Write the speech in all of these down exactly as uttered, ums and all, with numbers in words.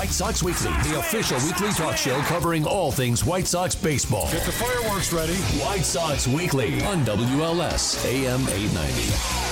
White Sox Weekly, the official weekly talk show covering all things White Sox baseball. Get the fireworks ready. White Sox Weekly on W L S A M eight ninety.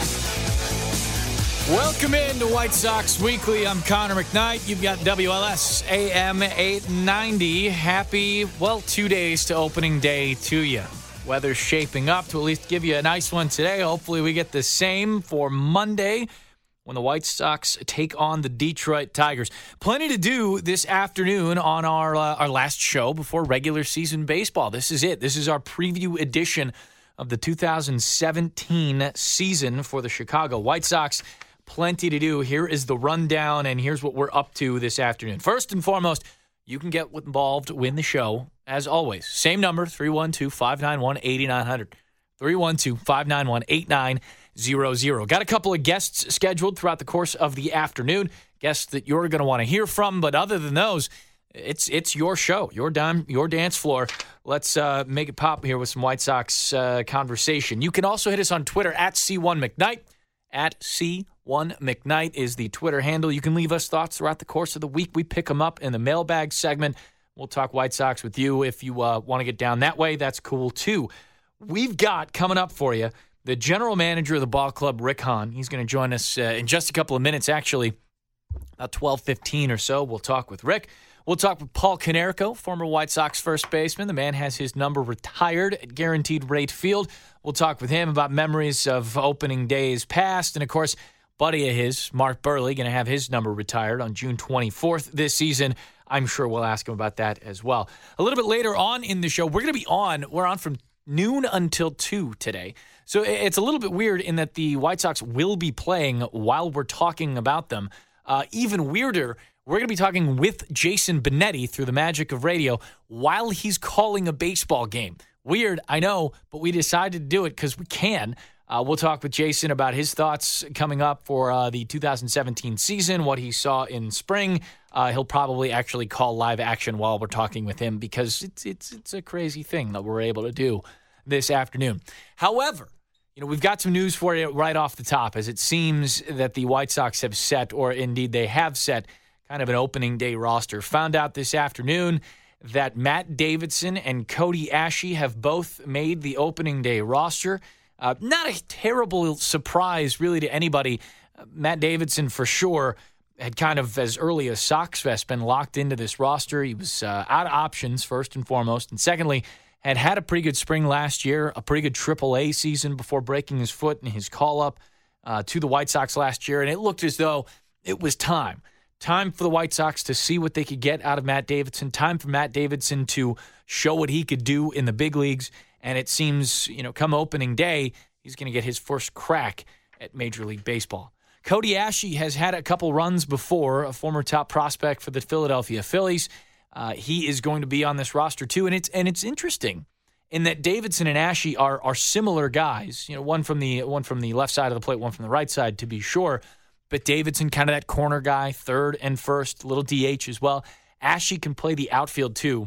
Welcome in to White Sox Weekly. I'm Connor McKnight. You've got W L S A M eight ninety. Happy, well, two days to opening day to you. Weather's shaping up to at least give you a nice one today. Hopefully we get the same for Monday when the White Sox take on the Detroit Tigers. Plenty to do this afternoon on our uh, our last show before regular season baseball. This is it. This is our preview edition of the two thousand seventeen season for the Chicago White Sox. Plenty to do. Here is the rundown, and here's what we're up to this afternoon. First and foremost, you can get involved, win the show, as always. Same number, three one two, five nine one, eight nine zero zero. three one two, five nine one, eight nine zero zero. Got a couple of guests scheduled throughout the course of the afternoon. Guests that you're going to want to hear from, but other than those, it's it's your show, your dime, your dance floor. Let's uh, make it pop here with some White Sox uh, conversation. You can also hit us on Twitter at C one McKnight. At C one McKnight is the Twitter handle. You can leave us thoughts throughout the course of the week. We pick them up in the mailbag segment. We'll talk White Sox with you. If you uh, want to get down that way, that's cool too. We've got coming up for you the general manager of the ball club, Rick Hahn. He's going to join us uh, in just a couple of minutes, actually, about twelve fifteen or so. We'll talk with Rick. We'll talk with Paul Konerko, former White Sox first baseman. The man has his number retired at Guaranteed Rate Field. We'll talk with him about memories of opening days past. And, of course, buddy of his, Mark Buehrle, going to have his number retired on June twenty-fourth this season. I'm sure we'll ask him about that as well. A little bit later on in the show, we're going to be on. We're on from noon until two today. So it's a little bit weird in that the White Sox will be playing while we're talking about them. Uh, even weirder, we're going to be talking with Jason Benetti through the magic of radio while he's calling a baseball game. Weird, I know, but we decided to do it because we can. Uh, we'll talk with Jason about his thoughts coming up for uh, the two thousand seventeen season, what he saw in spring. Uh, he'll probably actually call live action while we're talking with him because it's it's it's a crazy thing that we're able to do this afternoon. However, you know, we've got some news for you right off the top, as it seems that the White Sox have set, or indeed they have set, kind of an opening day roster. Found out this afternoon that Matt Davidson and Cody Asche have both made the opening day roster. Uh, not a terrible surprise, really, to anybody. Uh, Matt Davidson, for sure, had kind of, as early as Sox Fest, been locked into this roster. He was uh, out of options, first and foremost. And secondly, had had a pretty good spring last year, a pretty good triple A season before breaking his foot in his call-up uh, to the White Sox last year. And it looked as though it was time. Time for the White Sox to see what they could get out of Matt Davidson. Time for Matt Davidson to show what he could do in the big leagues. And it seems, you know, come opening day, he's going to get his first crack at Major League Baseball. Cody Asche has had a couple runs before, a former top prospect for the Philadelphia Phillies. Uh, he is going to be on this roster too, and it's and it's interesting in that Davidson and Asche are are similar guys. You know, one from the one from the left side of the plate, one from the right side, to be sure. But Davidson, kind of that corner guy, third and first, little D H as well. Asche can play the outfield too.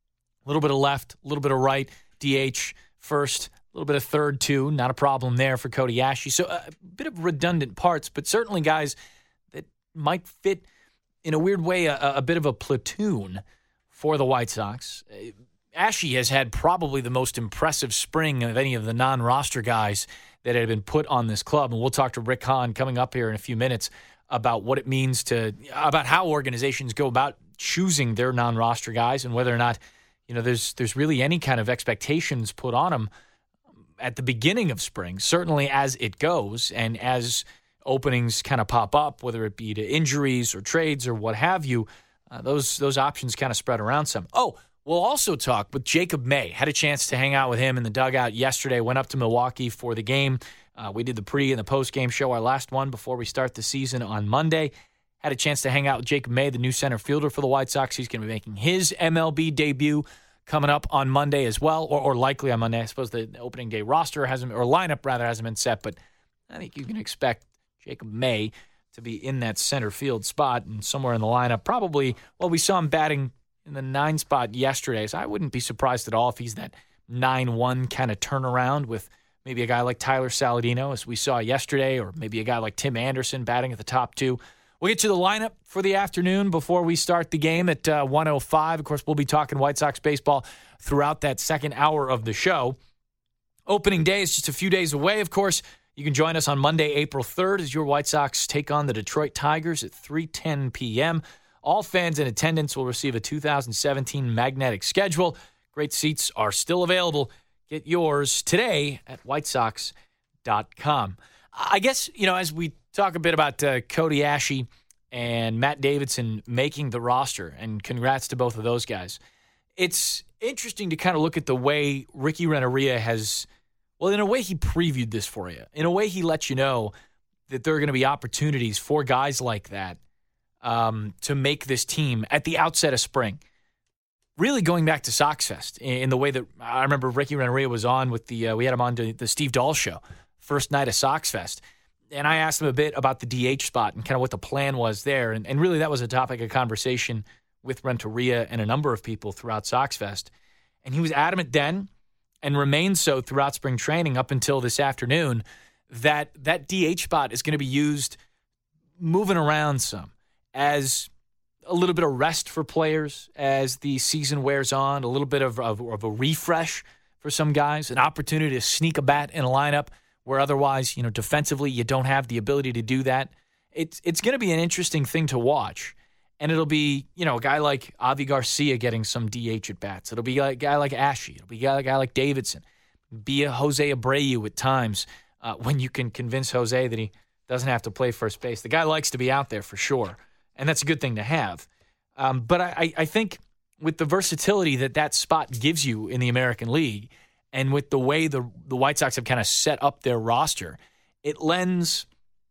A little bit of left, a little bit of right, D H first, a little bit of third too. Not a problem there for Cody Asche. So a bit of redundant parts, but certainly guys that might fit in a weird way a, a bit of a platoon for the White Sox. Asche has had probably the most impressive spring of any of the non-roster guys that had been put on this club. And we'll talk to Rick Hahn coming up here in a few minutes about what it means to, about how organizations go about choosing their non-roster guys and whether or not, you know, there's there's really any kind of expectations put on them at the beginning of spring, certainly as it goes and as openings kind of pop up, whether it be to injuries or trades or what have you, uh, those those options kind of spread around some. Oh, we'll also talk with Jacob May. Had a chance to hang out with him in the dugout yesterday, went up to Milwaukee for the game. Uh, we did the pre- and the post-game show, our last one before we start the season on Monday. Had a chance to hang out with Jacob May, the new center fielder for the White Sox. He's going to be making his M L B debut coming up on Monday as well, or, or likely on Monday. I suppose the opening day roster hasn't, or lineup rather, hasn't been set, but I think you can expect Jacob May to be in that center field spot and somewhere in the lineup. Probably, well, we saw him batting in the nine spot yesterday, so I wouldn't be surprised at all if he's that nine one kind of turnaround with maybe a guy like Tyler Saladino, as we saw yesterday, or maybe a guy like Tim Anderson batting at the top two. We'll get you the lineup for the afternoon before we start the game at uh, one oh five. Of course, we'll be talking White Sox baseball throughout that second hour of the show. Opening day is just a few days away, of course. You can join us on Monday, April third, as your White Sox take on the Detroit Tigers at three ten p.m. All fans in attendance will receive a two thousand seventeen magnetic schedule. Great seats are still available. Get yours today at white sox dot com. I guess, you know, as we talk a bit about uh, Cody Asche and Matt Davidson making the roster, and congrats to both of those guys. It's interesting to kind of look at the way Ricky Renteria has, well, in a way he previewed this for you. In a way he lets you know that there are going to be opportunities for guys like that um, to make this team at the outset of spring. Really going back to Sox Fest in the way that I remember Ricky Renteria was on with the, uh, we had him on the, the Steve Dahl show, first night of Sox Fest. And I asked him a bit about the D H spot and kind of what the plan was there. And, and really that was a topic of conversation with Renteria and a number of people throughout Sox Fest. And he was adamant then and remains so throughout spring training up until this afternoon that that D H spot is going to be used moving around some as a little bit of rest for players as the season wears on, a little bit of, of, of a refresh for some guys, an opportunity to sneak a bat in a lineup where otherwise, you know, defensively you don't have the ability to do that. It's it's going to be an interesting thing to watch. And it'll be, you know, a guy like Avi Garcia getting some D H at bats. It'll be a guy like Asche. It'll be a guy, a guy like Davidson. Be a Jose Abreu at times uh, when you can convince Jose that he doesn't have to play first base. The guy likes to be out there for sure, and that's a good thing to have. Um, but I, I think with the versatility that that spot gives you in the American League, and with the way the the White Sox have kind of set up their roster, it lends,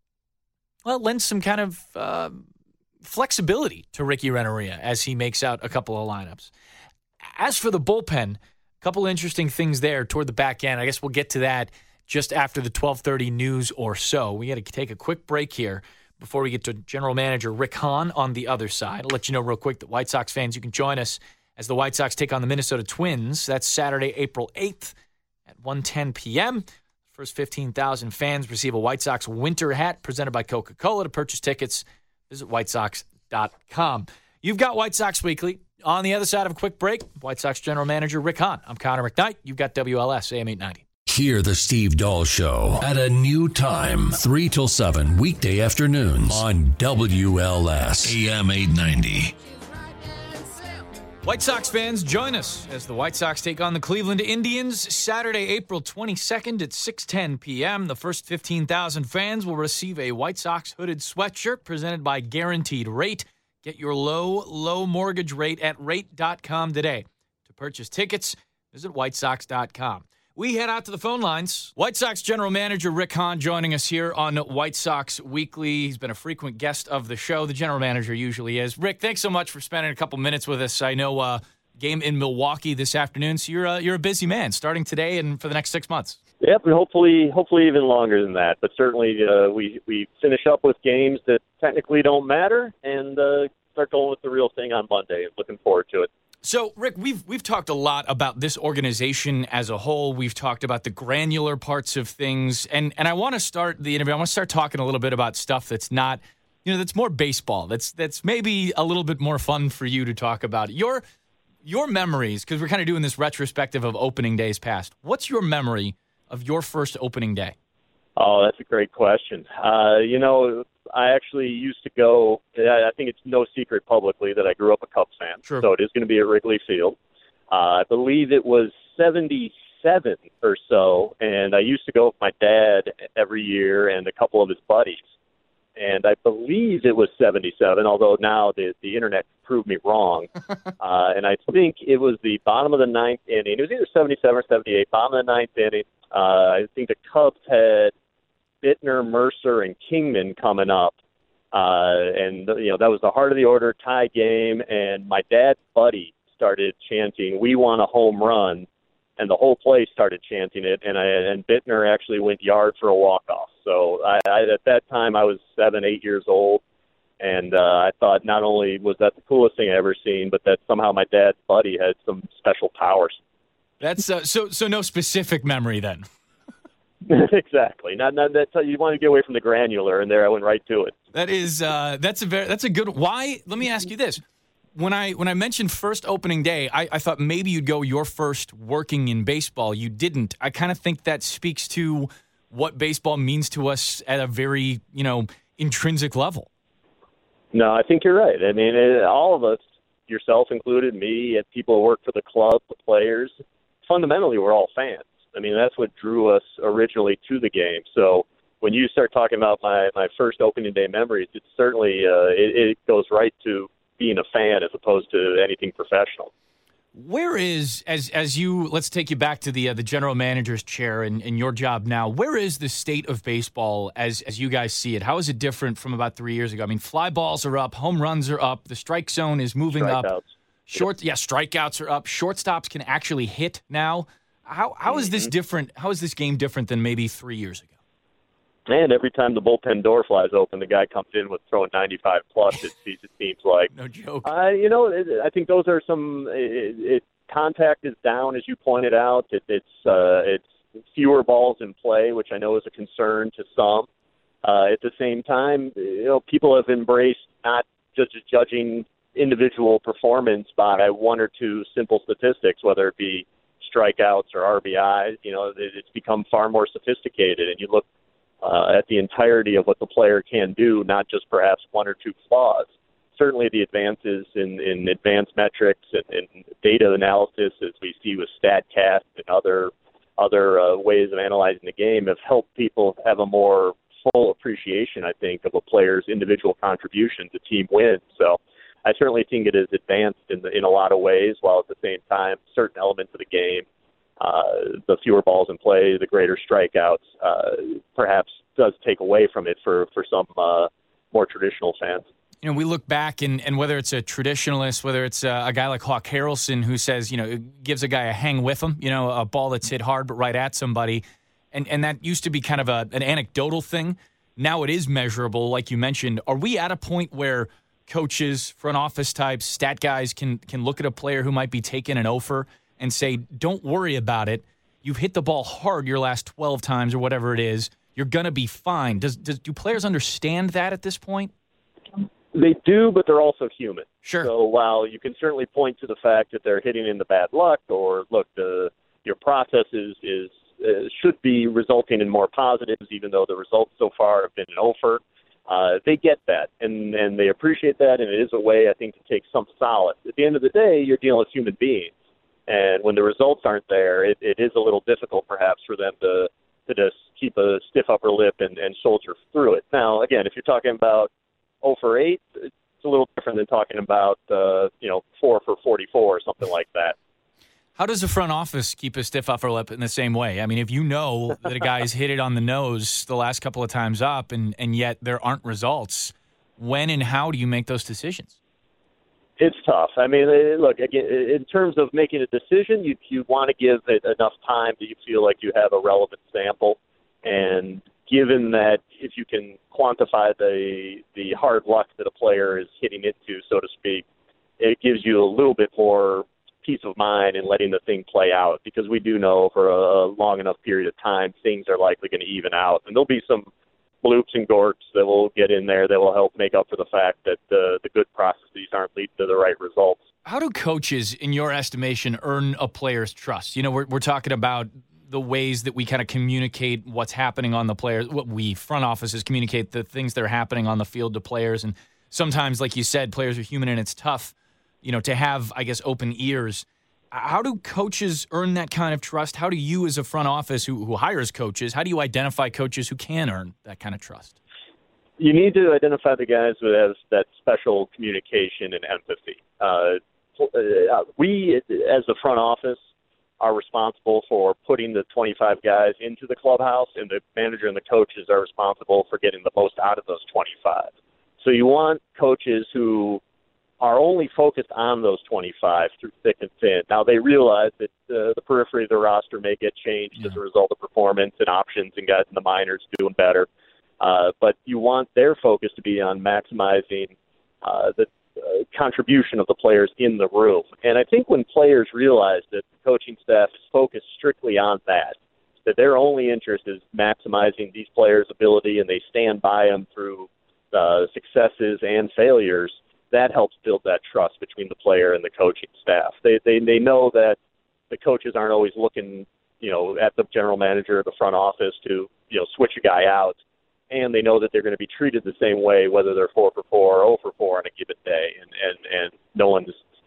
well, it lends some kind of uh, flexibility to Ricky Renteria as he makes out a couple of lineups. As for the bullpen, a couple of interesting things there toward the back end. I guess we'll get to that just after the twelve thirty news or so. We got to take a quick break here before we get to General Manager Rick Hahn on the other side. I'll let you know real quick that White Sox fans, you can join us as the White Sox take on the Minnesota Twins. That's Saturday, April eighth at one ten p.m. First fifteen thousand fans receive a White Sox winter hat presented by Coca-Cola. To purchase tickets, visit white sox dot com. You've got White Sox Weekly. On the other side of a quick break, White Sox General Manager Rick Hahn. I'm Connor McKnight. You've got W L S A M eight ninety. Hear the Steve Dahl Show at a new time, three till seven, weekday afternoons on W L S A M eight ninety. White Sox fans, join us as the White Sox take on the Cleveland Indians Saturday, April twenty-second at six ten p.m. The first fifteen thousand fans will receive a White Sox hooded sweatshirt presented by Guaranteed Rate. Get your low, low mortgage rate at rate dot com today. To purchase tickets, visit white sox dot com. We head out to the phone lines. White Sox General Manager Rick Hahn joining us here on White Sox Weekly. He's been a frequent guest of the show. The General Manager usually is. Rick, thanks so much for spending a couple minutes with us. I know uh, game in Milwaukee this afternoon, so you're, uh, you're a busy man starting today and for the next six months. Yep, and hopefully hopefully even longer than that. But certainly uh, we, we finish up with games that technically don't matter and uh, start going with the real thing on Monday. Looking forward to it. So, Rick, we've we've talked a lot about this organization as a whole. We've talked about the granular parts of things, and and I want to start the interview. I want to start talking a little bit about stuff that's not, you know, that's more baseball. That's that's maybe a little bit more fun for you to talk about. Your your memories, because we're kind of doing this retrospective of opening days past. What's your memory of your first opening day? Oh, that's a great question. Uh, you know, I actually used to go, I think it's no secret publicly that I grew up a Cubs fan. Sure. So it is going to be at Wrigley Field. Uh, I believe it was seventy-seven or so, and I used to go with my dad every year and a couple of his buddies. And I believe it was seventy-seven, although now the, the internet proved me wrong. uh, and I think it was the bottom of the ninth inning. It was either seventy-seven or seventy-eight, bottom of the ninth inning. Uh, I think the Cubs had Bittner, Mercer, and Kingman coming up. Uh, and, you know, that was the heart of the order, tie game. And my dad's buddy started chanting, "We want a home run." And the whole place started chanting it. And I, and Bittner actually went yard for a walk-off. So I, I, at that time, I was seven, eight years old. And uh, I thought not only was that the coolest thing I ever seen, but that somehow my dad's buddy had some special powers. That's uh, so. So no specific memory then. Exactly. Not, not that's how you want to get away from the granular, and there I went right to it. That is uh, that's a very that's a good. Why? Let me ask you this: when I when I mentioned first opening day, I, I thought maybe you'd go your first working in baseball. You didn't. I kind of think that speaks to what baseball means to us at a very you know intrinsic level. No, I think you're right. I mean, it, all of us, yourself included, me, and people who work for the club, the players, fundamentally we're all fans. I mean, that's what drew us originally to the game. So when you start talking about my, my first opening day memories, it's certainly uh, it, it goes right to being a fan as opposed to anything professional. Where is, as as you, let's take you back to the uh, the general manager's chair and, and your job now, where is the state of baseball as, as you guys see it? How is it different from about three years ago? I mean, fly balls are up, home runs are up, the strike zone is moving Strikeouts. up. Short, yeah, strikeouts are up. Shortstops can actually hit now. How how is this different? How is this game different than maybe three years ago? And every time the bullpen door flies open, the guy comes in with throwing ninety-five plus. It, it seems like no joke. Uh, you know, it, I think those are some. It, it, contact is down, as you pointed out. It, it's uh, it's fewer balls in play, which I know is a concern to some. Uh, at the same time, you know, people have embraced not just judging individual performance by one or two simple statistics, whether it be strikeouts or R B Is. You know, it's become far more sophisticated, and you look uh, at the entirety of what the player can do, not just perhaps one or two flaws. Certainly the advances in, in advanced metrics and, and data analysis, as we see with StatCast and other other uh, ways of analyzing the game, have helped people have a more full appreciation, I think, of a player's individual contribution to team wins. So I certainly think it is advanced in, the, in a lot of ways, while at the same time, certain elements of the game, uh, the fewer balls in play, the greater strikeouts, uh, perhaps does take away from it for, for some uh, more traditional fans. You know, we look back, and, and whether it's a traditionalist, whether it's a, a guy like Hawk Harrelson who says, you know, gives a guy a hang with him, you know, a ball that's hit hard but right at somebody, and, and that used to be kind of a, an anecdotal thing. Now it is measurable, like you mentioned. Are we at a point where coaches, front office types, stat guys can can look at a player who might be taking an offer and say, don't worry about it. You've hit the ball hard your last twelve times or whatever it is. You're going to be fine. Does, does do players understand that at this point? They do, but they're also human. Sure. So while you can certainly point to the fact that they're hitting in the bad luck, or look, the your process is, is uh, should be resulting in more positives, even though the results so far have been an offer. Uh, they get that, and, and they appreciate that, and it is a way, I think, to take some solace. At the end of the day, you're dealing with human beings, and when the results aren't there, it, it is a little difficult, perhaps, for them to to just keep a stiff upper lip and, and soldier through it. Now, again, if you're talking about oh for eight, it's a little different than talking about, uh, you know, four for forty-four or something like that. How does the front office keep a stiff upper lip in the same way? I mean, if you know that a guy's hit it on the nose the last couple of times up and, and yet there aren't results, when and how do you make those decisions? It's tough. I mean, look, again, in terms of making a decision, you you want to give it enough time that you feel like you have a relevant sample. And given that if you can quantify the the hard luck that a player is hitting into, so to speak, it gives you a little bit more peace of mind in letting the thing play out, because we do know for a long enough period of time things are likely going to even out. And there'll be some bloops and gorks that will get in there that will help make up for the fact that the, the good processes aren't leading to the right results. How do coaches, in your estimation, earn a player's trust? You know, we're, we're talking about the ways that we kind of communicate what's happening on the players, what we front offices communicate the things that are happening on the field to players. And sometimes, like you said, players are human and it's tough, you know, to have, I guess, open ears. How do coaches earn that kind of trust? How do you, as a front office who, who hires coaches, how do you identify coaches who can earn that kind of trust? You need to identify the guys who have that special communication and empathy. Uh, we, as the front office, are responsible for putting the twenty-five guys into the clubhouse, and the manager and the coaches are responsible for getting the most out of those twenty-five. So you want coaches who are only focused on those twenty-five through thick and thin. Now, they realize that uh, the periphery of the roster may get changed yeah. as a result of performance and options and guys in the minors doing better. Uh, but you want their focus to be on maximizing uh, the uh, contribution of the players in the room. And I think when players realize that the coaching staff is focused strictly on that, that their only interest is maximizing these players' ability, and they stand by them through uh, successes and failures, that helps build that trust between the player and the coaching staff. They they they know that the coaches aren't always looking, you know, at the general manager or the front office to, you know, switch a guy out, and they know that they're going to be treated the same way whether they're four for four or zero for four on a given day, and and and no one's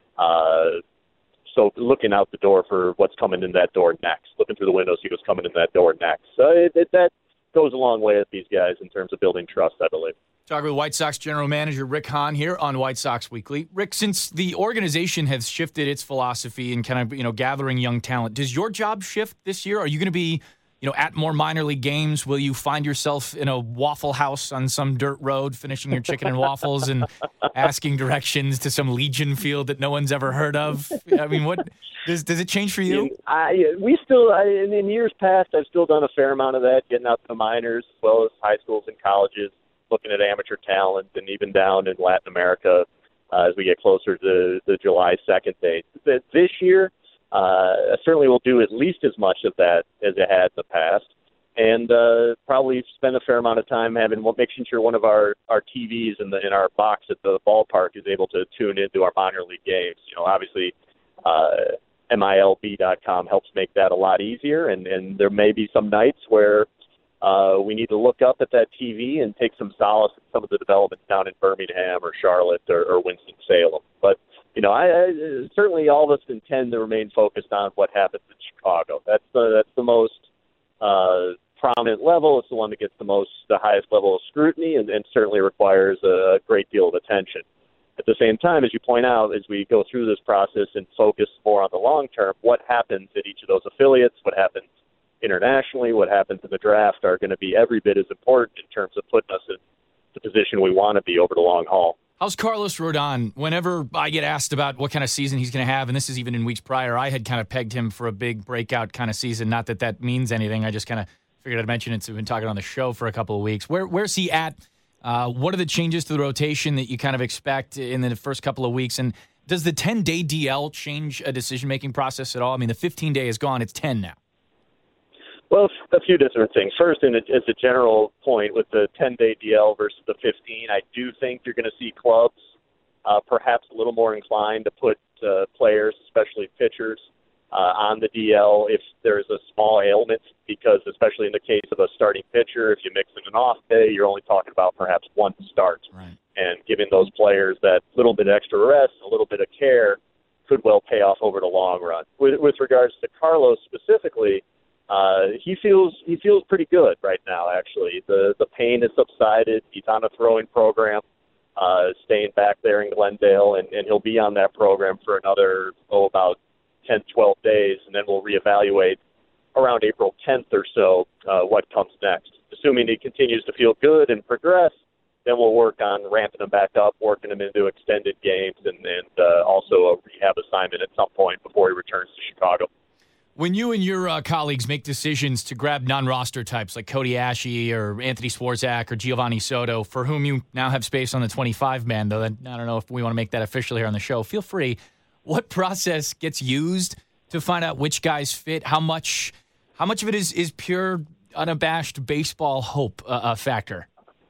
uh, so looking out the door for what's coming in that door next, looking through the window, see what's coming in that door next. So it, it, that goes a long way with these guys in terms of building trust, I believe. Talking with White Sox General Manager Rick Hahn here on White Sox Weekly. Rick, since the organization has shifted its philosophy and kind of, you know, gathering young talent, does your job shift this year? Are you going to be, you know, at more minor league games? Will you find yourself in a Waffle House on some dirt road finishing your chicken and waffles and asking directions to some Legion field that no one's ever heard of? I mean, what does does it change for you? I, we still, I, in, in years past, I've still done a fair amount of that, getting out to the minors as well as high schools and colleges, looking at amateur talent, and even down in Latin America uh, as we get closer to the July second date. This year, uh, I certainly will do at least as much of that as it had in the past, and uh, probably spend a fair amount of time having, well, making sure one of our, our T Vs in the in our box at the ballpark is able to tune into our minor league games. You know, obviously, uh, M I L B dot com helps make that a lot easier, and, and there may be some nights where Uh, we need to look up at that T V and take some solace in some of the developments down in Birmingham or Charlotte or, or Winston-Salem. But, you know, I, I certainly all of us intend to remain focused on what happens in Chicago. That's the, that's the most uh, prominent level. It's the one that gets the most, the highest level of scrutiny, and, and certainly requires a great deal of attention. At the same time, as you point out, as we go through this process and focus more on the long term, what happens at each of those affiliates, what happens internationally, what happens in the draft are going to be every bit as important in terms of putting us in the position we want to be over the long haul. How's Carlos Rodon? Whenever I get asked about what kind of season he's going to have, and this is even in weeks prior, I had kind of pegged him for a big breakout kind of season. Not that that means anything. I just kind of figured I'd mention it. So we've been talking on the show for a couple of weeks. Where Where's he at? Uh, what are the changes to the rotation that you kind of expect in the first couple of weeks? And does the ten-day D L change a decision-making process at all? I mean, the fifteen-day is gone. It's ten now. Well, a few different things. First, in a, as a general point, with the ten-day D L versus the fifteen, I do think you're going to see clubs uh, perhaps a little more inclined to put uh, players, especially pitchers, uh, on the D L if there's a small ailment, because especially in the case of a starting pitcher, if you mix in an off day, you're only talking about perhaps one start. Right. And giving those players that little bit extra rest, a little bit of care, could well pay off over the long run. With, with regards to Carlos specifically, Uh, he feels he feels pretty good right now, actually. The the pain has subsided. He's on a throwing program, uh, staying back there in Glendale, and, and he'll be on that program for another, oh, about ten, twelve days, and then we'll reevaluate around April tenth or so uh, what comes next. Assuming he continues to feel good and progress, then we'll work on ramping him back up, working him into extended games, and, and uh, also a rehab assignment at some point before he returns to Chicago. When you and your uh, colleagues make decisions to grab non-roster types like Cody Asche or Anthony Swarzak or Giovanni Soto, for whom you now have space on the twenty-five man, though I don't know if we want to make that official here on the show, feel free. What process gets used to find out which guys fit? How much how much of it is, is pure, unabashed baseball hope uh, a factor?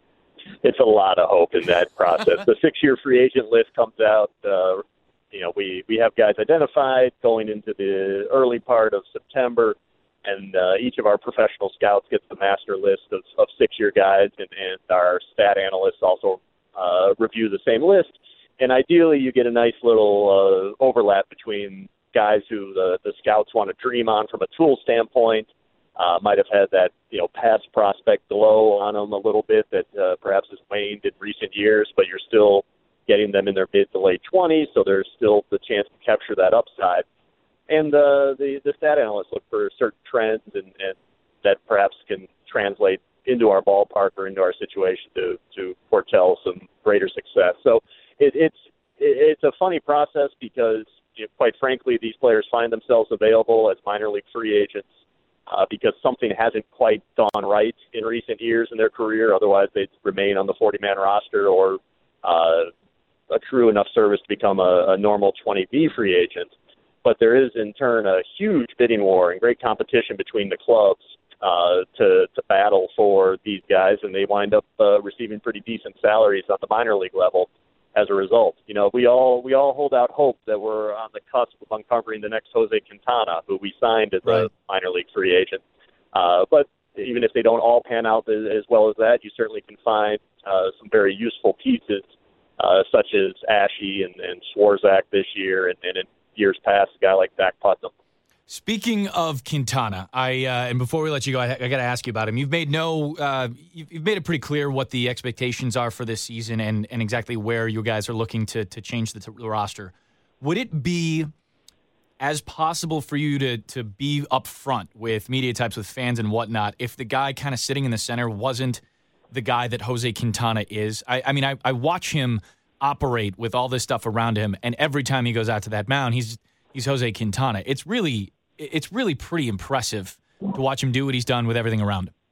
It's a lot of hope in that process. The six-year free agent list comes out uh You know, we, we have guys identified going into the early part of September, and uh, each of our professional scouts gets the master list of, of six-year guys, and, and our stat analysts also uh, review the same list. And ideally, you get a nice little uh, overlap between guys who the, the scouts want to dream on from a tool standpoint, uh, might have had that, you know, past prospect glow on them a little bit that uh, perhaps has waned in recent years, but you're still getting them in their mid to late twenties, so there's still the chance to capture that upside. And uh, the, the stat analysts look for certain trends and, and that perhaps can translate into our ballpark or into our situation to, to foretell some greater success. So it, it's it, it's a funny process because, you know, quite frankly, these players find themselves available as minor league free agents uh, because something hasn't quite gone right in recent years in their career. Otherwise, they'd remain on the forty-man roster or uh, accrue enough service to become a, a normal twenty B free agent. But there is, in turn, a huge bidding war and great competition between the clubs uh, to to battle for these guys, and they wind up uh, receiving pretty decent salaries on the minor league level as a result. You know, we all we all hold out hope that we're on the cusp of uncovering the next Jose Quintana, who we signed as right. a minor league free agent. Uh, but even if they don't all pan out as, as well as that, you certainly can find uh, some very useful pieces, uh, such as Ashe and, and Swarzak this year, and, and in years past, a guy like Zach Putnam. Speaking of Quintana, I uh, and before we let you go, I, I got to ask you about him. You've made no, uh, you've, you've made it pretty clear what the expectations are for this season, and, and exactly where you guys are looking to to change the, t- the roster. Would it be as possible for you to to be up front with media types, with fans and whatnot, if the guy kind of sitting in the center wasn't the guy that Jose Quintana is? I, I mean, I, I watch him operate with all this stuff around him, and every time he goes out to that mound, he's he's Jose Quintana. It's really it's really pretty impressive to watch him do what he's done with everything around him.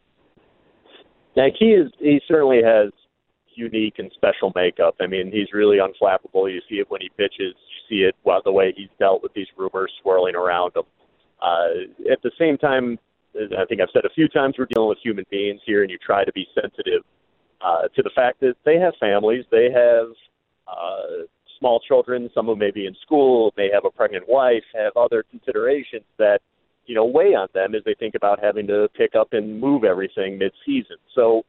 Yeah, he is. He certainly has unique and special makeup. I mean, he's really unflappable. You see it when he pitches. You see it well, the way he's dealt with these rumors swirling around him. Uh, at the same time, I think I've said a few times, we're dealing with human beings here, and you try to be sensitive uh, to the fact that they have families, they have uh, small children, some who may be in school, may have a pregnant wife, have other considerations that, you know, weigh on them as they think about having to pick up and move everything mid-season. So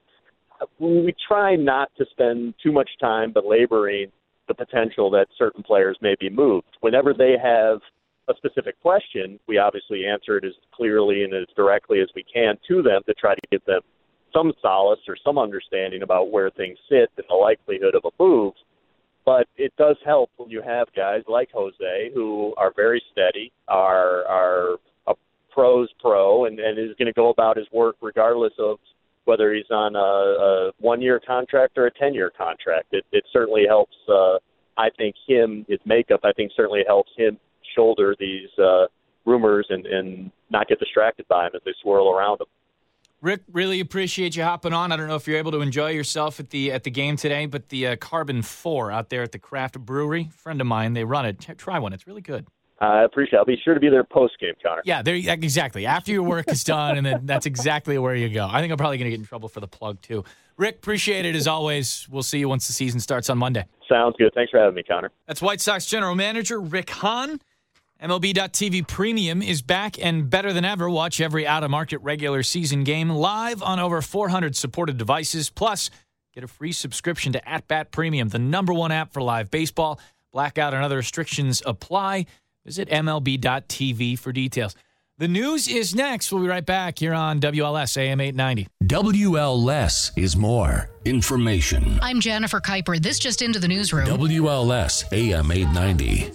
we try not to spend too much time belaboring the potential that certain players may be moved. Whenever they have a specific question, we obviously answer it as clearly and as directly as we can to them to try to give them some solace or some understanding about where things sit and the likelihood of a move. But it does help when you have guys like Jose who are very steady, are are a pro's pro, and, and is going to go about his work regardless of whether he's on a, a one-year contract or a ten-year contract. It, it certainly helps, uh, I think, him, his makeup, I think certainly helps him shoulder these uh, rumors and, and not get distracted by them as they swirl around him. Rick, really appreciate you hopping on. I don't know if you're able to enjoy yourself at the at the game today, but the uh, Carbon four out there at the Craft Brewery, friend of mine, they run it. Try one. It's really good. I appreciate it. I'll be sure to be there post-game, Connor. Yeah, there exactly. After your work is done, and then that's exactly where you go. I think I'm probably going to get in trouble for the plug, too. Rick, appreciate it as always. We'll see you once the season starts on Monday. Sounds good. Thanks for having me, Connor. That's White Sox General Manager Rick Hahn. M L B dot T V Premium is back and better than ever. Watch every out-of-market regular season game live on over four hundred supported devices. Plus, get a free subscription to At Bat Premium, the number one app for live baseball. Blackout and other restrictions apply. Visit M L B dot T V for details. The news is next. We'll be right back here on W L S A M eight ninety. W L S is more information. I'm Jennifer Kuiper. This just into the newsroom. W L S A M eight ninety.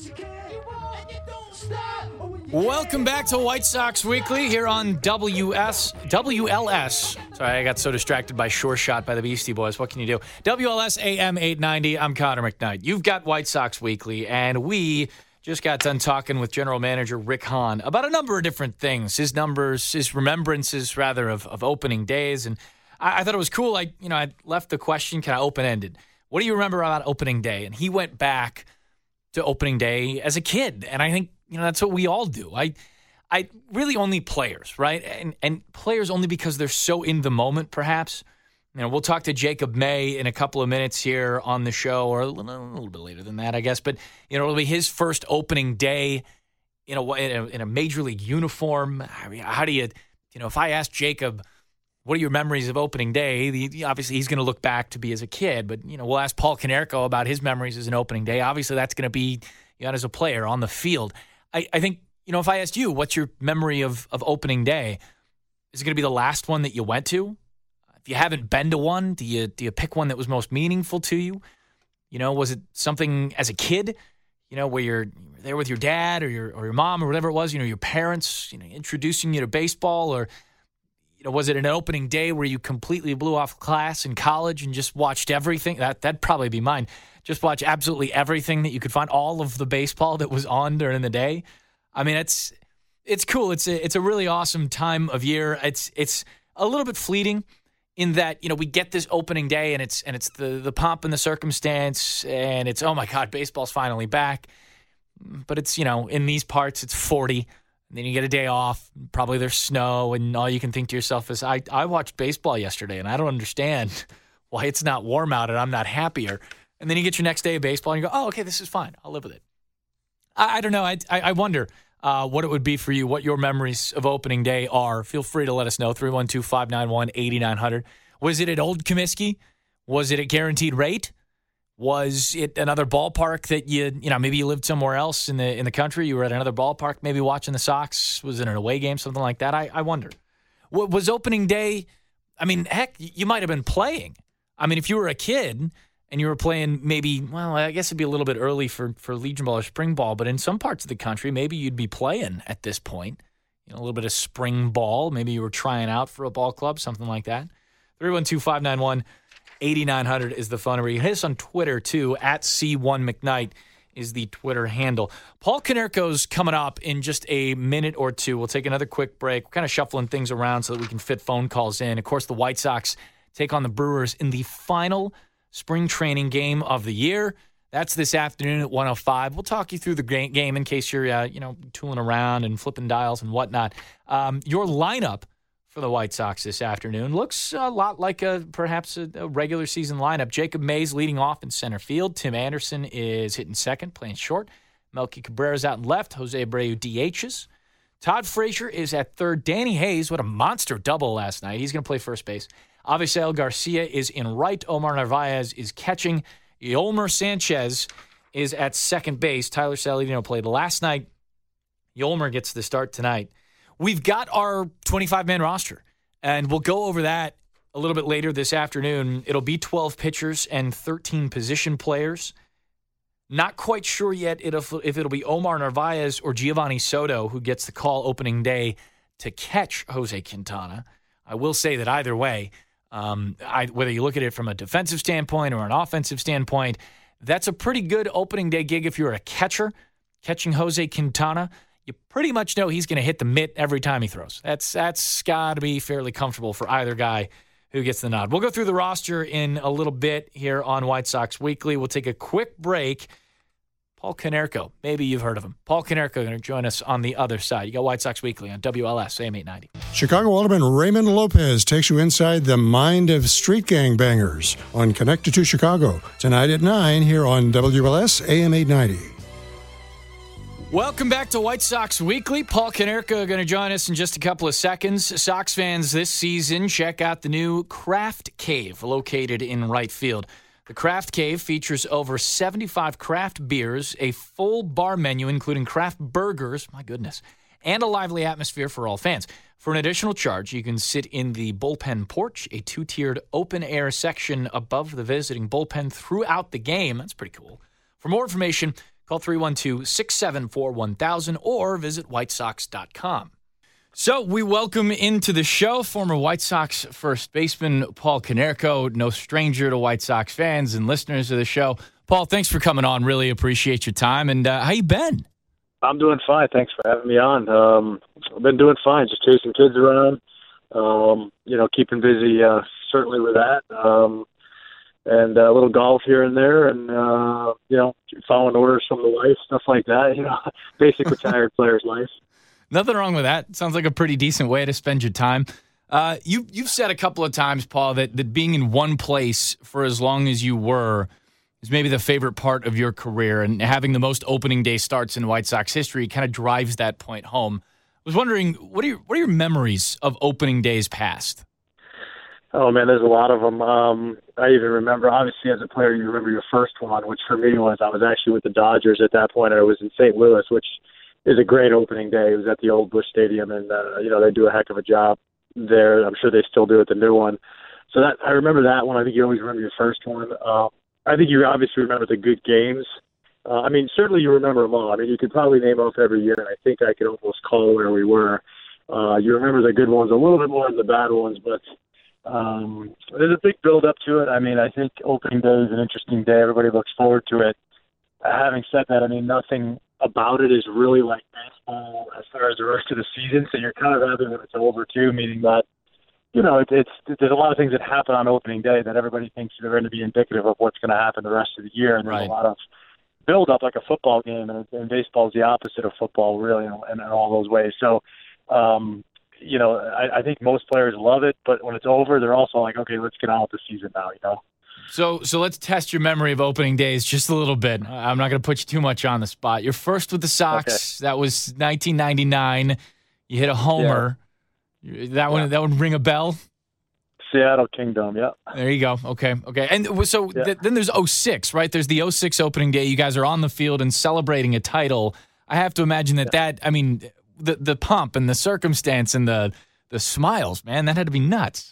Welcome back to White Sox Weekly here on W S W L S. Sorry, I got so distracted by Sure Shot by the Beastie Boys. What can you do? W L S A M eight ninety. I'm Connor McKnight. You've got White Sox Weekly, and we just got done talking with General Manager Rick Hahn about a number of different things. His numbers, his remembrances, rather, of, of opening days. And I, I thought it was cool. I, you know, I left the question kind of open-ended. What do you remember about opening day? And he went back to opening day as a kid. And I think, you know, that's what we all do. I I really only players, right? And and players only because they're so in the moment, perhaps. You know, we'll talk to Jacob May in a couple of minutes here on the show, or a little, a little bit later than that, I guess. But, you know, it'll be his first opening day in a, in a, in a major league uniform. I mean, how do you, you know, if I ask Jacob, what are your memories of opening day? The, obviously, he's going to look back to be as a kid. But, you know, we'll ask Paul Konerko about his memories as an opening day. Obviously, that's going to be, you know, as a player on the field. I, I think, you know, if I asked you, what's your memory of, of opening day? Is it going to be the last one that you went to? If you haven't been to one, do you do you pick one that was most meaningful to you? You know, was it something as a kid, you know, where you're there with your dad or your or your mom or whatever it was, you know, your parents, you know, introducing you to baseball, or, you know, was it an opening day where you completely blew off class in college and just watched everything? That that'd probably be mine. Just watch absolutely everything that you could find, all of the baseball that was on during the day. I mean, it's it's cool. It's a, it's a really awesome time of year. It's it's a little bit fleeting in that, you know, we get this opening day and it's and it's the, the pomp and the circumstance, and it's, oh my God, baseball's finally back. But it's, you know, in these parts, it's forty And then you get a day off. Probably there's snow, and all you can think to yourself is, I, I watched baseball yesterday, and I don't understand why it's not warm out and I'm not happier. And then you get your next day of baseball, and you go, oh, okay, this is fine. I'll live with it. I, I don't know. I, I, I wonder uh, what it would be for you, what your memories of opening day are. Feel free to let us know, three one two, five nine one, eight nine zero zero. Was it at Old Comiskey? Was it at Guaranteed Rate? Was it another ballpark that you, you know, maybe you lived somewhere else in the in the country? You were at another ballpark, maybe watching the Sox. Was it an away game, something like that? I, I wonder. What was opening day? I mean, heck, you might have been playing. I mean, if you were a kid and you were playing maybe, well, I guess it'd be a little bit early for, for Legion Ball or spring ball, but in some parts of the country, maybe you'd be playing at this point. You know, a little bit of spring ball. Maybe you were trying out for a ball club, something like that. three one two, five nine one, eight nine zero zero is the phone number. You hit us on Twitter, too. At C one McKnight is the Twitter handle. Paul Konerko's coming up in just a minute or two. We'll take another quick break. We're kind of shuffling things around so that we can fit phone calls in. Of course, the White Sox take on the Brewers in the final spring training game of the year. That's this afternoon at one oh five. We'll talk you through the game in case you're, uh, you know, tooling around and flipping dials and whatnot. Um, your lineup for the White Sox this afternoon looks a lot like a perhaps a, a regular season lineup. Jacob Mays leading off in center field. Tim Anderson is hitting second, playing short. Melky Cabrera's out in left. Jose Abreu D Hs. Todd Frazier is at third. Danny Hayes, what a monster double last night. He's going to play first base. Avisail Garcia is in right. Omar Narvaez is catching. Yolmer Sanchez is at second base. Tyler Saladino played last night. Yolmer gets the start tonight. We've got our twenty-five man roster, and we'll go over that a little bit later this afternoon. It'll be twelve pitchers and thirteen position players. Not quite sure yet if it'll be Omar Narvaez or Giovanni Soto who gets the call opening day to catch Jose Quintana. I will say that either way, um, I, whether you look at it from a defensive standpoint or an offensive standpoint, that's a pretty good opening day gig if you're a catcher. Catching Jose Quintana, you pretty much know he's going to hit the mitt every time he throws. That's that's got to be fairly comfortable for either guy who gets the nod. We'll go through the roster in a little bit here on White Sox Weekly. We'll take a quick break. Paul Konerko, maybe you've heard of him. Paul Konerko going to join us on the other side. You got White Sox Weekly on W L S A M eight ninety. Chicago Alderman Raymond Lopez takes you inside the mind of street gang bangers on Connected to Chicago tonight at nine here on W L S A M eight ninety. Welcome back to White Sox Weekly. Paul Konerko going to join us in just a couple of seconds. Sox fans this season, check out the new Craft Cave located in right field. The Craft Cave features over seventy-five craft beers, a full bar menu including craft burgers, my goodness, and a lively atmosphere for all fans. For an additional charge, you can sit in the bullpen porch, a two-tiered open-air section above the visiting bullpen throughout the game. That's pretty cool. For more information, call three one two, six seven four, one thousand or visit white sox dot com. So we welcome into the show former White Sox first baseman Paul Konerko, no stranger to White Sox fans and listeners of the show. Paul, thanks for coming on. Really appreciate your time. And uh, how you been? I'm doing fine. Thanks for having me on. Um, I've been doing fine, just chasing kids around, um, you know, keeping busy, uh, certainly with that. Um, and uh, a little golf here and there, and, uh, you know, following orders from the wife, stuff like that, you know, basic retired player's life. Nothing wrong with that. Sounds like a pretty decent way to spend your time. Uh, you, you've said a couple of times, Paul, that, that being in one place for as long as you were is maybe the favorite part of your career, and having the most opening day starts in White Sox history kind of drives that point home. I was wondering, what are your, what are your memories of opening days past? Oh, man, there's a lot of them. Um, I even remember, obviously, as a player, you remember your first one, which for me was I was actually with the Dodgers at that point, and I was in Saint Louis, which is a great opening day. It was at the old Busch Stadium, and, uh, you know, they do a heck of a job there. I'm sure they still do at the new one. So that I remember that one. I think you always remember your first one. Uh, I think you obviously remember the good games. Uh, I mean, certainly you remember them all. I mean, you could probably name off every year, and I think I could almost call where we were. Uh, you remember the good ones a little bit more than the bad ones, but um, there's a big build-up to it. I mean, I think opening day is an interesting day. Everybody looks forward to it. Uh, having said that, I mean, nothing about it is really like baseball as far as the rest of the season, so you're kind of happy when it's over, too, meaning that, you know, it, it's there's a lot of things that happen on opening day that everybody thinks are going to be indicative of what's going to happen the rest of the year, and there's right. a lot of build up like a football game, and, and baseball is the opposite of football, really, in, in, in all those ways. So, um, you know, I, I think most players love it, but when it's over, they're also like, okay, let's get on with the season now, you know? So so let's test your memory of opening days just a little bit. I'm not going to put you too much on the spot. You're first with the Sox. Okay. That was nineteen ninety-nine. You hit a homer. Yeah. That yeah. one that would ring a bell? Seattle Kingdom, yeah. There you go. Okay, okay. And so yeah. th- then there's oh six, right? There's the oh six opening day. You guys are on the field and celebrating a title. I have to imagine that yeah. that, I mean, the the pomp and the circumstance and the the smiles, man, that had to be nuts.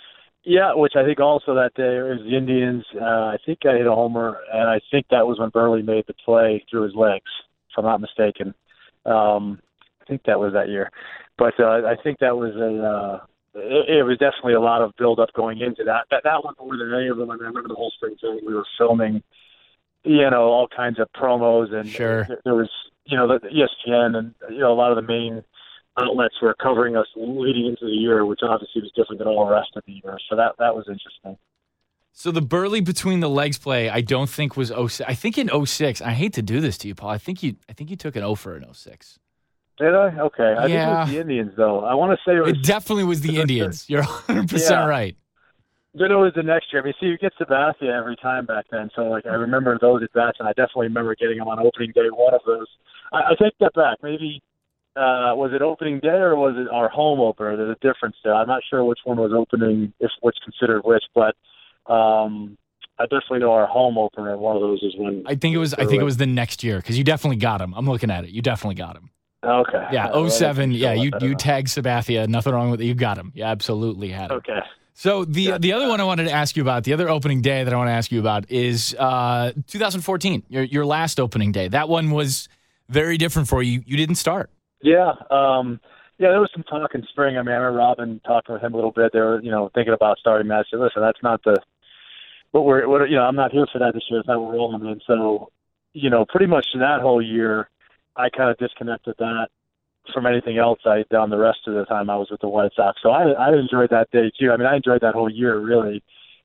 Yeah, which I think also that day it was the Indians. Uh, I think I hit a homer, and I think that was when Burley made the play through his legs, if I'm not mistaken. Um, I think that was that year. But uh, I think that was a uh, it, it was definitely a lot of build-up going into that. That, that one more than any of them. I, mean, I remember the whole spring training we were filming, you know, all kinds of promos, and sure. there was, you know, the E S P N and, you know, a lot of the main outlets were covering us leading into the year, which obviously was different than all the rest of the year. So that that was interesting. So the Burley between the legs play, I don't think was oh six. I think in oh six. I hate to do this to you, Paul. I think you I think you took an oh for in oh six. Did I? Okay. I yeah. think it was the Indians, though. I want to say it was. It definitely was the Indians. You're one hundred percent yeah. right. Then it was the next year. I mean, see, you get Sabathia every time back then. So, like, I remember those at bats, and I definitely remember getting them on opening day, one of those. I, I take that back. Maybe. Uh, was it opening day or was it our home opener? There's a difference there. I'm not sure which one was opening, if what's considered which, but um, I definitely know our home opener. One of those is when I think it was. I think it was the next year because you definitely got him. I'm looking at it. You definitely got him. Okay. Yeah. oh seven. Yeah. You you tagged Sabathia. Nothing wrong with it. You got him. You absolutely had him. Okay. So the yeah. the other one I wanted to ask you about, the other opening day that I want to ask you about is uh, two thousand fourteen. Your your last opening day. That one was very different for you. You didn't start. Yeah, um, yeah. There was some talk in spring. I mean, I remember Robin talking with him a little bit. They were, you know, thinking about starting Matt. I said, listen, that's not the what we're, what, you know, I'm not here for that this year. It's not what we're rolling in. So, you know, pretty much that whole year, I kind of disconnected that from anything else I'd done the rest of the time I was with the White Sox. So I, I enjoyed that day too. I mean, I enjoyed that whole year really,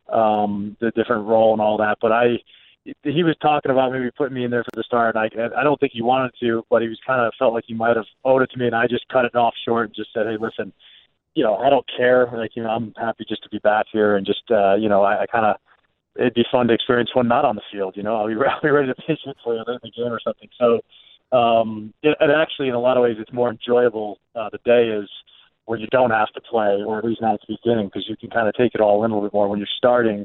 um, the different role and all that. But I. He was talking about maybe putting me in there for the start, and I, I don't think he wanted to, but he was kind of felt like he might have owed it to me, and I just cut it off short and just said, hey, listen, you know, I don't care. Like, you know, I'm happy just to be back here, and just, uh, you know, I, I kind of, it'd be fun to experience one not on the field, you know. I'll be, I'll be ready to pitch it for you in the game or something. So, um, it, and actually, in a lot of ways, it's more enjoyable. Uh, the day is when you don't have to play, or at least not at the beginning, because you can kind of take it all in a little bit more when you're starting.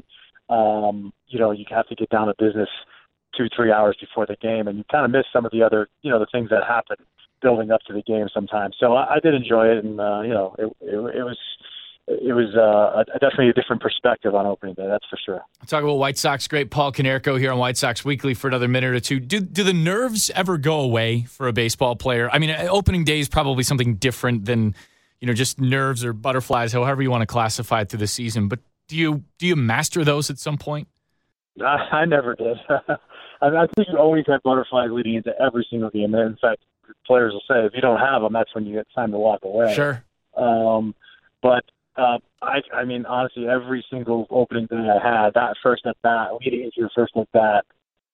Um, you know, you have to get down to business two, three hours before the game, and you kind of miss some of the other, you know, the things that happen building up to the game sometimes. So I, I did enjoy it, and uh, you know, it, it, it was it was uh, a, definitely a different perspective on opening day. That's for sure. I'll talk about White Sox great Paul Konerko here on White Sox Weekly for another minute or two. Do do the nerves ever go away for a baseball player? I mean, opening day is probably something different than, you know, just nerves or butterflies, however you want to classify it through the season, but Do you do you master those at some point? I, I never did. I, I think you always have butterflies leading into every single game. In fact, players will say if you don't have them, that's when you get time to walk away. Sure. Um, but uh, I, I mean, honestly, every single opening day I had, that first at bat, leading into your first at bat,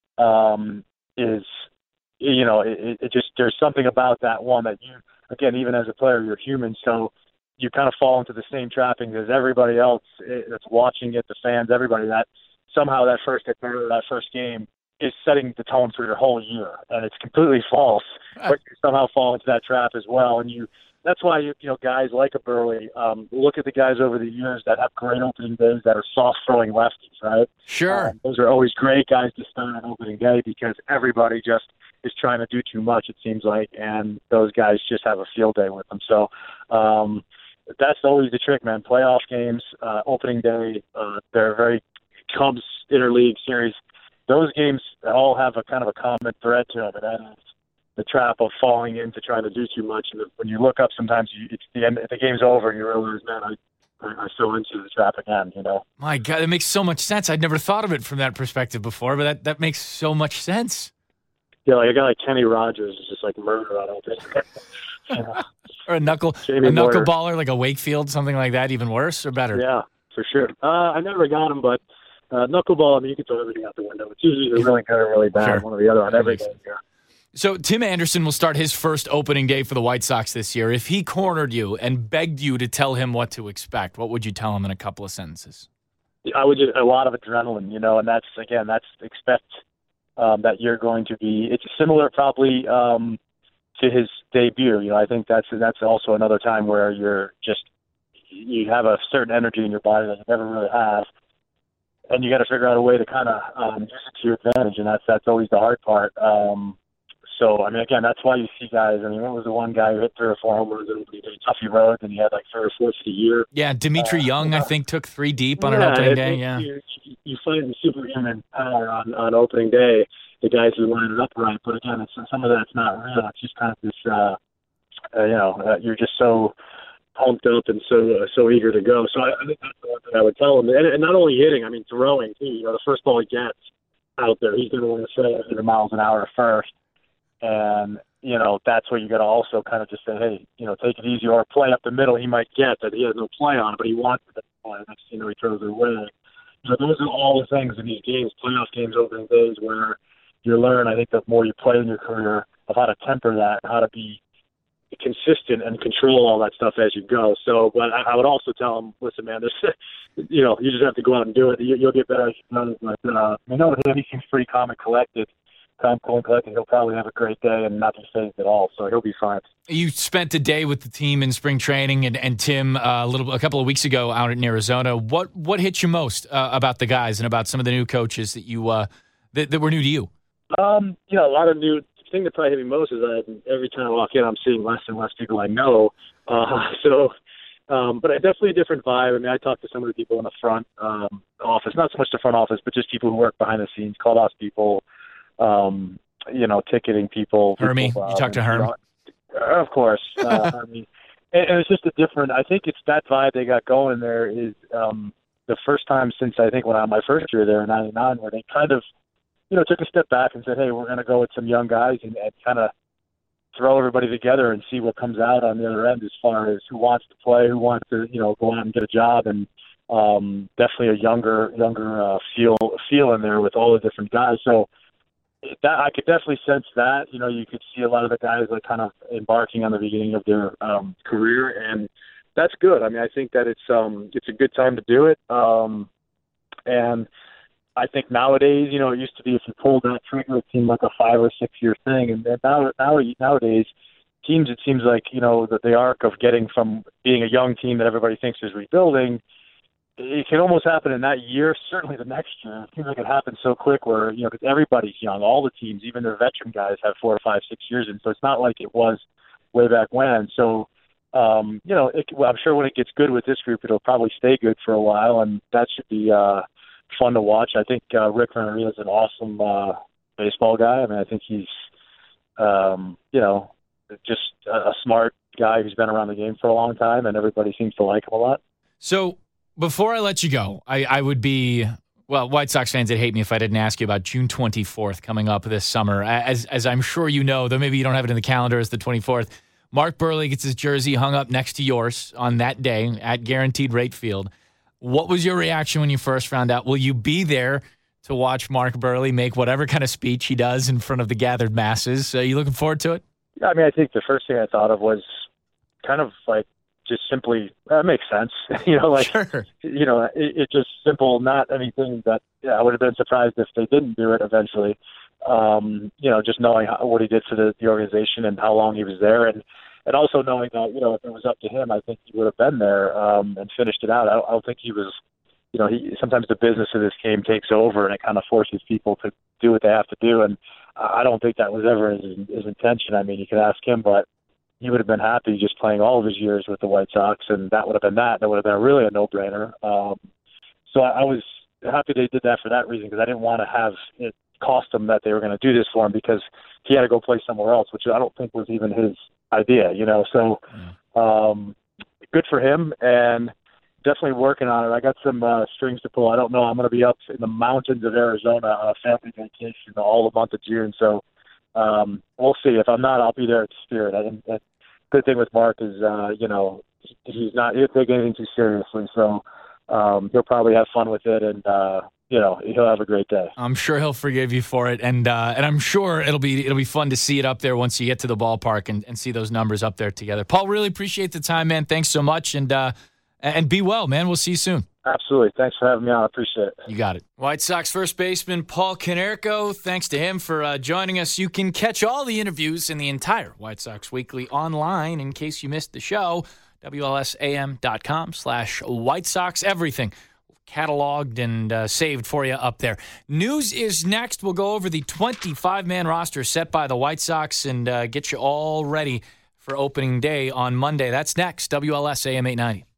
um, is, you know, it, it just there's something about that one that you, again, even as a player, you're human, so you kind of fall into the same trappings as everybody else that's watching it, the fans, everybody, that somehow that first at bat, that first game is setting the tone for your whole year, and it's completely false. But you somehow fall into that trap as well, and you. That's why you, you know guys like a Burley. Um, look at the guys over the years that have great opening days that are soft throwing lefties, right? Sure. Um, those are always great guys to start on opening day because everybody just is trying to do too much, it seems like, and those guys just have a field day with them. So um, that's always the trick, man. Playoff games, uh, opening day, uh, they're very Cubs interleague series. Those games all have a kind of a common thread to them, and that is the trap of falling into trying to do too much. And when you look up, sometimes you, it's the end. The game's over, and you realize, man, I, I, I fell into the trap again. You know. My God, it makes so much sense. I'd never thought of it from that perspective before, but that, that makes so much sense. Yeah, like a guy like Kenny Rogers is just like murder on opening. Yeah. Or a knuckle, Jamie a knuckleballer like a Wakefield, something like that, even worse or better. Yeah, for sure. Uh, I never got him, but Uh, knuckleball, I mean, you can throw everything out the window. It's usually either really good or really bad, Sure. one or the other on every game. Yeah. So Tim Anderson will start his first opening day for the White Sox this year. If he cornered you and begged you to tell him what to expect, what would you tell him in a couple of sentences? I would just a lot of adrenaline, you know, and that's again, that's expect um, that you're going to be. It's similar, probably, um, to his debut. You know, I think that's that's also another time where you're just you have a certain energy in your body that you never really have, and you got to figure out a way to kind of um, use it to your advantage, and that's that's always the hard part. Um, So, I mean, again, that's why you see guys. I mean, what was the one guy who hit three or four homers and he did Tuffy Road, and he had like three or four for the year? Yeah, Dimitri uh, Young, yeah. I think, took three deep on yeah, an opening it, day. it, Yeah, you, you find the superhuman power on, on opening day, the guys who line it up right. But again, it's, some of that's not real. It's just kind of this, uh, uh, you know, uh, you're just so pumped up and so uh, so eager to go. So I, I think that's the one thing I would tell him. And, and not only hitting, I mean, throwing too. You know, the first ball he gets out there, he's going to want to throw one hundred miles an hour first. And, you know, that's where you got to also kind of just say, hey, you know, take it easy, or a play up the middle he might get that he has no play on, but he wants to play. Next thing you know, he throws it away. So those are all the things in these games, playoff games, opening days, where you learn, I think, the more you play in your career, of how to temper that, how to be consistent and control all that stuff as you go. So, but I, I would also tell him, listen, man, this, you know, you just have to go out and do it. You, you'll get better as you go. But, uh, I know him, he seems pretty calm and collected. Calm, cool, and collected. He'll probably have a great day and not be phased at all. So he'll be fine. you spent a day with the team in spring training, and, and Tim uh, a little a couple of weeks ago out in Arizona. What what hit you most uh, about the guys and about some of the new coaches that you uh, that, that were new to you? Um, you know, a lot of new. The thing that probably hit me most is that every time I walk in, I'm seeing less and less people I know. Uh, so, um, but definitely a different vibe. I mean, I talked to some of the people in the front um, office, not so much the front office, but just people who work behind the scenes, clubhouse people, um, you know, ticketing people. Hermie, people, you talked to Herm? You know, of course. Uh, Hermie. And, and it's just a different, I think it's that vibe they got going there is um, the first time since I think when I my first year there in ninety-nine, where they kind of, you know, took a step back and said, hey, we're going to go with some young guys and, and kind of throw everybody together and see what comes out on the other end as far as who wants to play, who wants to, you know, go out and get a job. And um, definitely a younger, younger uh, feel, feel in there with all the different guys. So that I could definitely sense that. You know, you could see a lot of the guys like kind of embarking on the beginning of their um, career, and that's good. I mean, I think that it's um, it's a good time to do it. Um, and I think nowadays, you know, it used to be if you pulled that trigger, it seemed like a five or six year thing, and now, now nowadays, teams, it seems like, you know, that the arc of getting from being a young team that everybody thinks is rebuilding, it can almost happen in that year, certainly the next year. It seems like it happens so quick where, you know, because everybody's young, all the teams, even their veteran guys have four or five, six years in, so it's not like it was way back when. So, um, you know, it, well, I'm sure when it gets good with this group, it'll probably stay good for a while, and that should be uh, fun to watch. I think uh, Rick Renneria is an awesome uh, baseball guy. I mean, I think he's, um, you know, just a, a smart guy who's been around the game for a long time, and everybody seems to like him a lot. So before I let you go, I, I would be, well, White Sox fans would hate me if I didn't ask you about June twenty-fourth coming up this summer. As as I'm sure you know, though maybe you don't have it in the calendar as the twenty-fourth, Mark Buehrle gets his jersey hung up next to yours on that day at Guaranteed Rate Field. What was your reaction when you first found out? Will you be there to watch Mark Buehrle make whatever kind of speech he does in front of the gathered masses? Are you looking forward to it? Yeah, I mean, I think the first thing I thought of was kind of like just simply, that makes sense. you know, like, Sure. you know, it, it's just simple, not anything that yeah, I would have been surprised if they didn't do it eventually. Um, you know, just knowing how, what he did for the, the organization and how long he was there. And, and also knowing that, you know, if it was up to him, I think he would have been there um, and finished it out. I don't, I don't think he was, you know, he, sometimes the business of this game takes over and it kind of forces people to do what they have to do. And I don't think that was ever his, his intention. I mean, you could ask him, but he would have been happy just playing all of his years with the White Sox, and that would have been that. That would have been really a no-brainer. Um, so I, I was happy they did that for that reason, because I didn't want to have it cost them that they were going to do this for him because he had to go play somewhere else, which I don't think was even his idea, you know. So um, good for him, and definitely working on it. I got some uh, strings to pull. I don't know. I'm going to be up in the mountains of Arizona on a family vacation all the month of June, so um, we'll see. If I'm not, I'll be there at Spirit. I think the good thing with Mark is, uh, you know, he's not he'll take anything too seriously. So um, he'll probably have fun with it, and uh, you know, he'll have a great day. I'm sure he'll forgive you for it, and uh, and I'm sure it'll be it'll be fun to see it up there once you get to the ballpark and, and see those numbers up there together. Paul, really appreciate the time, man. Thanks so much, and uh, and be well, man. We'll see you soon. Absolutely. Thanks for having me on. I appreciate it. You got it. White Sox first baseman Paul Konerko, thanks to him for uh, joining us. You can catch all the interviews in the entire White Sox Weekly online in case you missed the show. W L S A M dot com slash White Sox. Everything cataloged and uh, saved for you up there. News is next. We'll go over the twenty-five man roster set by the White Sox and uh, get you all ready for opening day on Monday. That's next. W L S A M eight ninety.